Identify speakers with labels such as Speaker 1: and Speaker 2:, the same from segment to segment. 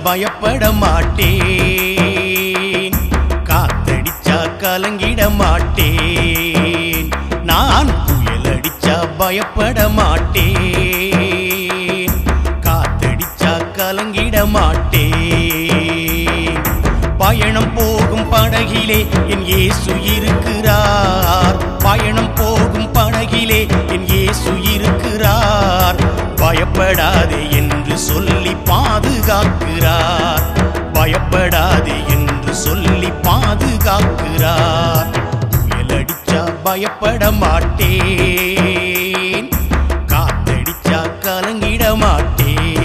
Speaker 1: பயப்பட மாட்டேன், காத்தடிச்சா கலங்கிட மாட்டேன். நான் புயல் அடிச்சா பயப்பட மாட்டேன், காத்தடிச்சா கலங்கிட மாட்டேன். பயணம் போகும் படகிலே என் இயேசு இருக்கிறார், பயணம் போகும் படகிலே என் இயேசு இருக்கிறார். பயப்படாதே என்று சொல்லி பாதுகாக்கிறார், பயப்படாதே என்று சொல்லி பாதுகாக்கிறார். புயல் அடிச்சா பயப்பட மாட்டேன், காத்தடிச்சா கலங்கிட மாட்டேன்.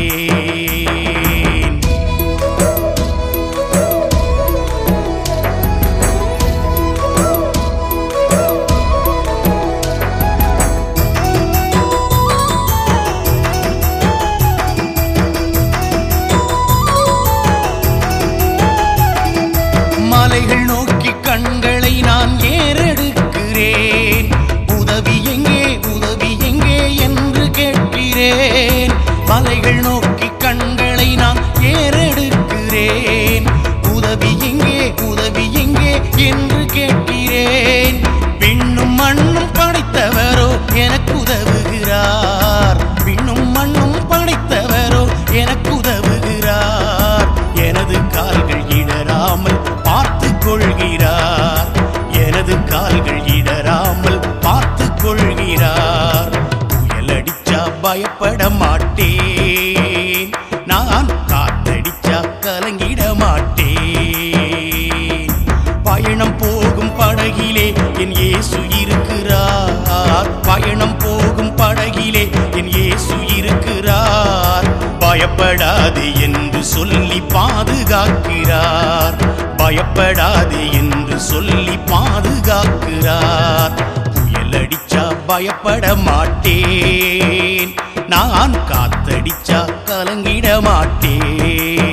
Speaker 1: மலைகள் நோக்கி கண்களை நான் ஏறெடுக்கிறேன், உதவி எங்கே உதவி எங்கே என்று கேட்கிறேன். மலைகள் நோக்கி கண்களை நான் ஏறெடுக்கிறேன், உதவி எங்கே உதவி எங்கே என்று கேட்கிறேன். விண்ணும் மண்ணும் படைத்தவரோ எனக்கு உதவுகிறார், விண்ணும் மண்ணும் படைத்தவரோ எனக்கு உதவுகிறார். எனது கால்கள் இடராமல் பார்த்துக் கொள்கிறார், எனது கால்கள் இடராமல் பார்த்துக் கொள்கிறார். புயல் அடிச்சா பயப்பட மாட்டேன், நான் காத்தடிச்சா கலங்கிட மாட்டேன். பயணம் போகும் படகிலே என் இயேசு இருக்கிறார், பயணம் போகும் படகிலே என் இயேசு இருக்கிறார். பயப்படாதே என்று சொல்லி பாதுகாக்கிறார், பயப்படாதே என்று சொல்லி பாதுகாக்கிறார். புயல் அடிச்சா பயப்பட மாட்டேன், நான் காத்தடிச்சா கலங்கிட மாட்டேன்.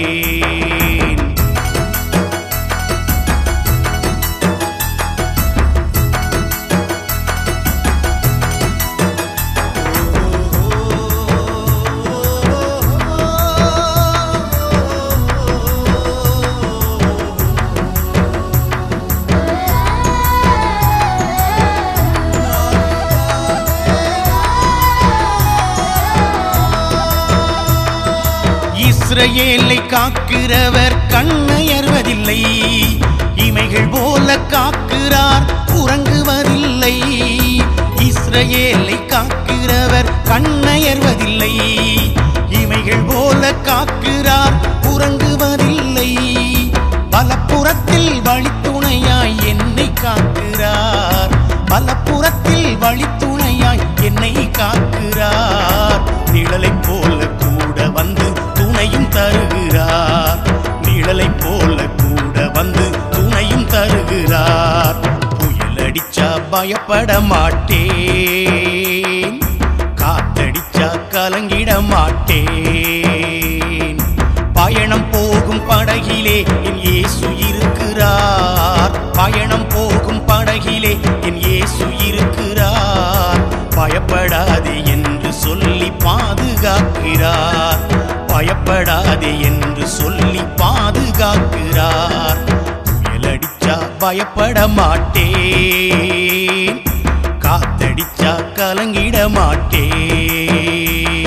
Speaker 1: இஸ்ரவேலை காக்கிறவர் கண்ணயர்வதில்லை, இமைகள் போல காக்கிறார் உறங்குவதில்லை. இஸ்ரவேலை காக்கிறவர் கண்ணயர்வதில்லை, இமைகள் போல காக்கிறார் உறங்குவதில்லை. பலப்புறத்தில் வழித்துணையாய் என்னை காக்கிறார், பலப்புறத்தில் வழித்துணையாய் என்னை காக்கிறார். நிழலை போல கூட வந்து துணையும் தருகிறார், நிழலை போல கூட வந்து துணையும் தருகிறார். புயல் அடிச்சா பயப்பட மாட்டேன், காத்தடிச்சா கலங்கிட மாட்டேன். பயணம் போகும் படகிலே என் இயேசு இருக்கிறார், பயணம் போகும் படகிலே என் இயேசு இருக்கிறார். பயப்படாதே என்று சொல்லி பாதுகாக்கிறார், பயப்படாதே என்று சொல்லி பாதுகாக்கிறார். புயல் அடிச்சா பயப்பட மாட்டேன், காத்தடிச்சா கலங்கிட மாட்டேன்.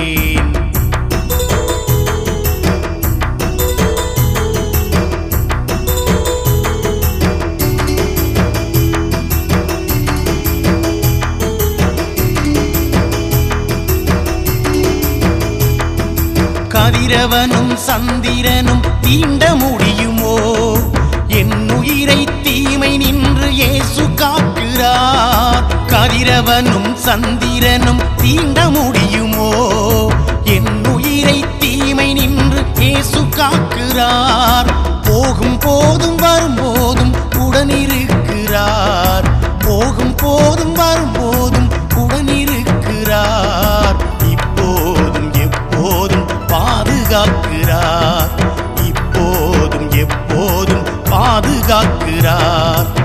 Speaker 1: கதிரவனும் சந்திரனும் தீண்ட முடியுமோ, என் உயிரை தீமை நின்று இயேசு காக்கிறார். கதிரவனும் சந்திரனும் தீண்ட முடியுமோ, என் உயிரை தீமை நின்று இயேசு காக்கிறார். போகும் போதும் வரும்போதும் உடனிருக்கிறார், போகும் போதும் வரும்போதும் உடனிருக்கிறார். இப்போதும் எப்போதும் பாதுகாக்கிறார், இப்போதும் எப்போதும் பாதுகாக்கிறார்.